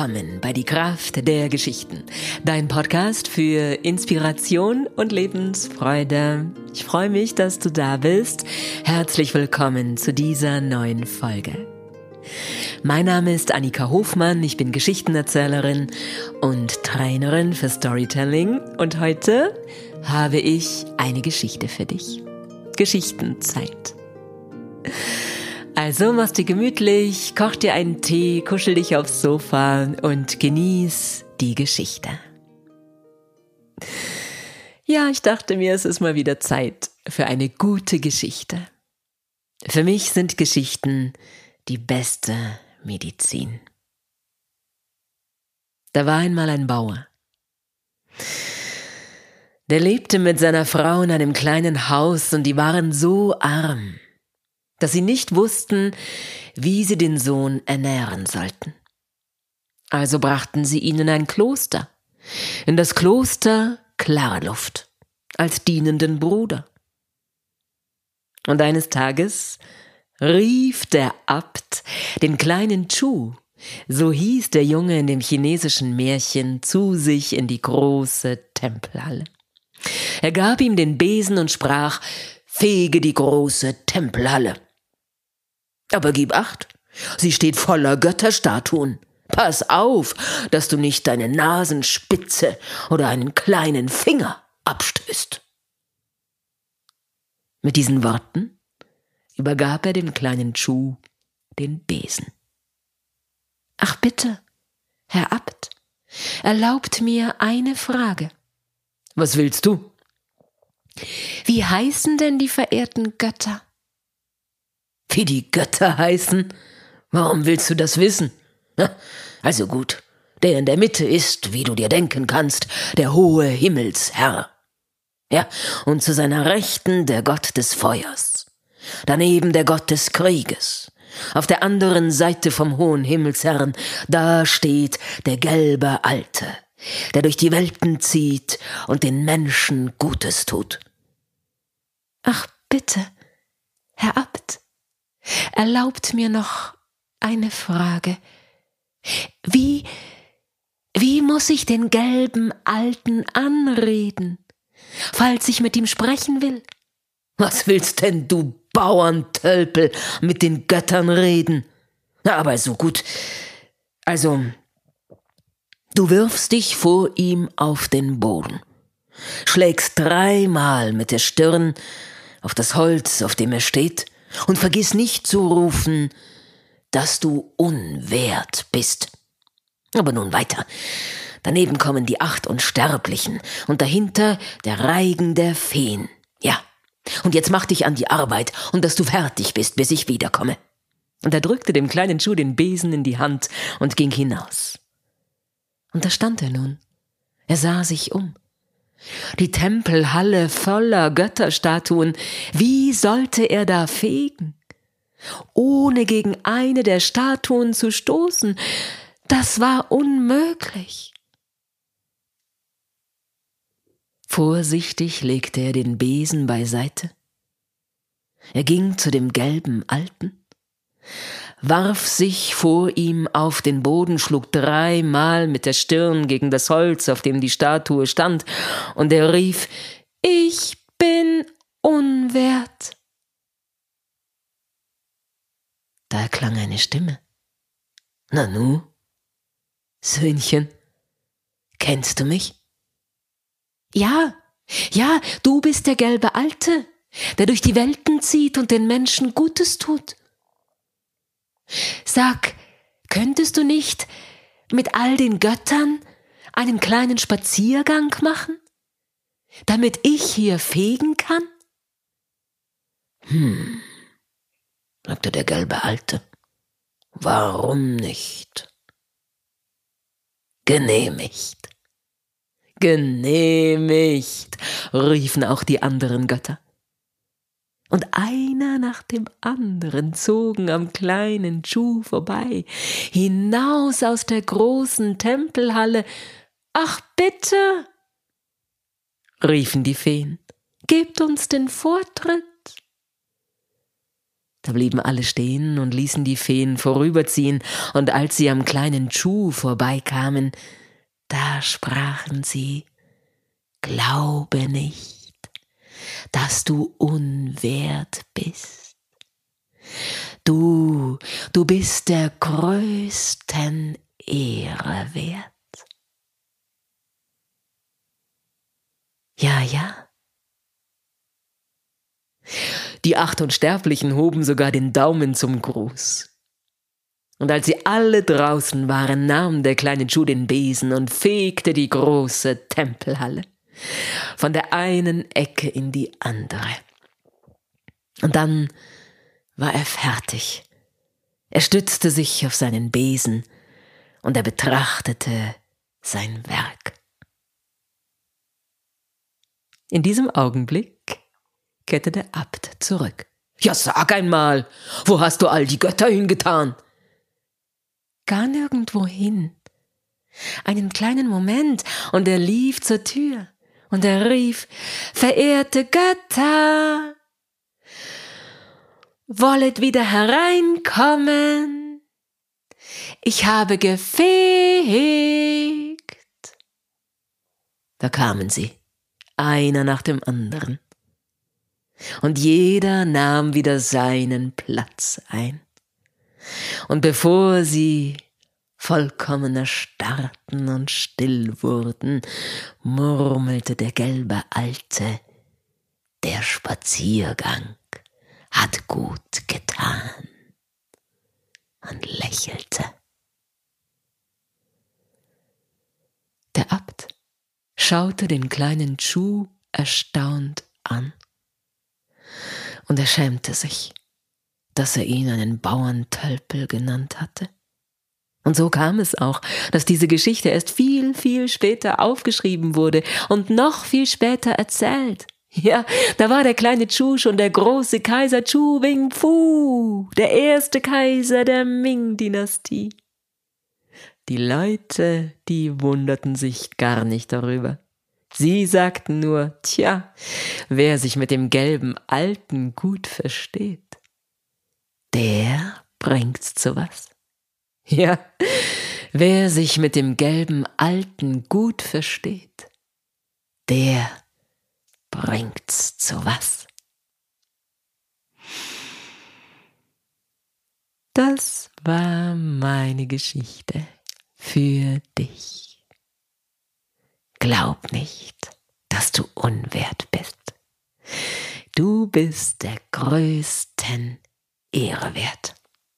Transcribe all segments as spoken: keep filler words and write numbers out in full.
Willkommen bei Die Kraft der Geschichten, dein Podcast für Inspiration und Lebensfreude. Ich freue mich, dass du da bist. Herzlich willkommen zu dieser neuen Folge. Mein Name ist Annika Hofmann, ich bin Geschichtenerzählerin und Trainerin für Storytelling und heute habe ich eine Geschichte für dich. Geschichtenzeit. Also mach's dir gemütlich, koch dir einen Tee, kuschel dich aufs Sofa und genieß die Geschichte. Ja, ich dachte mir, es ist mal wieder Zeit für eine gute Geschichte. Für mich sind Geschichten die beste Medizin. Da war einmal ein Bauer. Der lebte mit seiner Frau in einem kleinen Haus und die waren so arm, dass sie nicht wussten, wie sie den Sohn ernähren sollten. Also brachten sie ihn in ein Kloster, in das Kloster Klarluft, als dienenden Bruder. Und eines Tages rief der Abt den kleinen Chu, so hieß der Junge in dem chinesischen Märchen, zu sich in die große Tempelhalle. Er gab ihm den Besen und sprach: »Fege die große Tempelhalle. Aber gib acht, sie steht voller Götterstatuen. Pass auf, dass du nicht deine Nasenspitze oder einen kleinen Finger abstößt.« Mit diesen Worten übergab er dem kleinen Chu den Besen. »Ach bitte, Herr Abt, erlaubt mir eine Frage.« »Was willst du?« »Wie heißen denn die verehrten Götter?« »Wie die Götter heißen? Warum willst du das wissen? Na, also gut, der in der Mitte ist, wie du dir denken kannst, der hohe Himmelsherr. Ja, und zu seiner Rechten der Gott des Feuers. Daneben der Gott des Krieges. Auf der anderen Seite vom hohen Himmelsherrn, da steht der gelbe Alte, der durch die Welten zieht und den Menschen Gutes tut.« »Ach bitte, Herr Abt, erlaubt mir noch eine Frage. Wie, wie muss ich den gelben Alten anreden, falls ich mit ihm sprechen will?« »Was willst denn du, Bauerntölpel, mit den Göttern reden? Na, aber so gut. Also, du wirfst dich vor ihm auf den Boden, schlägst dreimal mit der Stirn auf das Holz, auf dem er steht, und vergiss nicht zu rufen, dass du unwert bist. Aber nun weiter. Daneben kommen die acht Unsterblichen und dahinter der Reigen der Feen. Ja, und jetzt mach dich an die Arbeit und dass du fertig bist, bis ich wiederkomme.« Und er drückte dem kleinen Chu den Besen in die Hand und ging hinaus. Und da stand er nun. Er sah sich um. Die Tempelhalle voller Götterstatuen. Wie sollte er da fegen, ohne gegen eine der Statuen zu stoßen? Das war unmöglich. Vorsichtig legte er den Besen beiseite. Er ging zu dem gelben Alten, warf sich vor ihm auf den Boden, schlug dreimal mit der Stirn gegen das Holz, auf dem die Statue stand, und er rief: »Ich bin unwert.« Da erklang eine Stimme. »Nanu, Söhnchen, kennst du mich?« »Ja, ja, du bist der gelbe Alte, der durch die Welten zieht und den Menschen Gutes tut. Sag, könntest du nicht mit all den Göttern einen kleinen Spaziergang machen, damit ich hier fegen kann?« »Hm«, sagte der gelbe Alte, »warum nicht?« »Genehmigt, genehmigt«, riefen auch die anderen Götter. Und einer nach dem anderen zogen am kleinen Chu vorbei, hinaus aus der großen Tempelhalle. »Ach bitte«, riefen die Feen, »gebt uns den Vortritt.« Da blieben alle stehen und ließen die Feen vorüberziehen, und als sie am kleinen Chu vorbeikamen, da sprachen sie: Glaube nicht, dass du unwert bist. Du, du bist der größten Ehre wert. Ja, ja. Die acht Unsterblichen hoben sogar den Daumen zum Gruß. Und als sie alle draußen waren, nahm der kleine Chu den Besen und fegte die große Tempelhalle von der einen Ecke in die andere. Und dann war er fertig. Er stützte sich auf seinen Besen und er betrachtete sein Werk. In diesem Augenblick kehrte der Abt zurück. »Ja, sag einmal, wo hast du all die Götter hingetan?« »Gar nirgendwo hin. Einen kleinen Moment, und er lief zur Tür, und er rief: »Verehrte Götter, wollet wieder hereinkommen. Ich habe gefegt.« Da kamen sie, einer nach dem anderen. Und jeder nahm wieder seinen Platz ein. Und bevor sie vollkommen erstarrten und still wurden, murmelte der gelbe Alte: »Der Spaziergang hat gut getan«, und lächelte. Der Abt schaute den kleinen Chu erstaunt an. Und er schämte sich, dass er ihn einen Bauerntölpel genannt hatte. Und so kam es auch, dass diese Geschichte erst viel, viel später aufgeschrieben wurde und noch viel später erzählt. Ja, da war der kleine Chu schon der große Kaiser Chu Wing Fu, der erste Kaiser der Ming-Dynastie. Die Leute, die wunderten sich gar nicht darüber. Sie sagten nur: Tja, wer sich mit dem gelben Alten gut versteht, der bringt's zu was. Ja, wer sich mit dem gelben Alten gut versteht, der bringt's zu was. Das war meine Geschichte für dich. Glaub nicht, dass du unwert bist. Du bist der größten Ehre wert.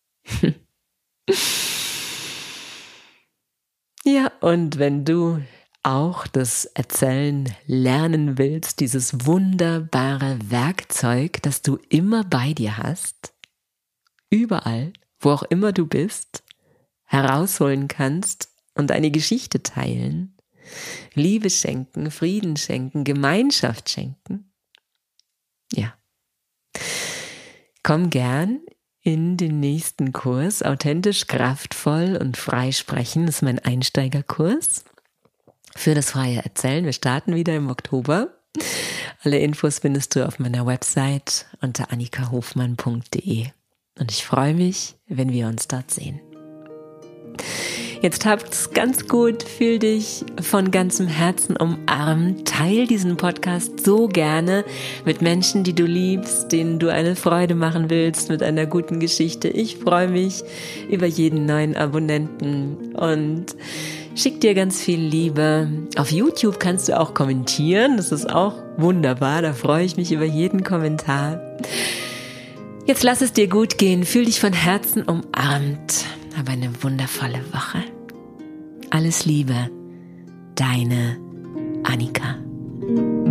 Ja, und wenn du auch das Erzählen lernen willst, dieses wunderbare Werkzeug, das du immer bei dir hast, überall, wo auch immer du bist, herausholen kannst und eine Geschichte teilen, Liebe schenken, Frieden schenken, Gemeinschaft schenken. Ja. Komm gern in den nächsten Kurs. Authentisch, kraftvoll und frei sprechen ist mein Einsteigerkurs für das freie Erzählen. Wir starten wieder im Oktober. Alle Infos findest du auf meiner Website unter annika hofmann punkt de. Und ich freue mich, wenn wir uns dort sehen. Jetzt habt's ganz gut, fühl dich von ganzem Herzen umarmt. Teil diesen Podcast so gerne mit Menschen, die du liebst, denen du eine Freude machen willst mit einer guten Geschichte. Ich freue mich über jeden neuen Abonnenten und schick dir ganz viel Liebe. Auf YouTube kannst du auch kommentieren, das ist auch wunderbar, da freue ich mich über jeden Kommentar. Jetzt lass es dir gut gehen, fühl dich von Herzen umarmt. Hab eine wundervolle Woche. Alles Liebe, deine Annika.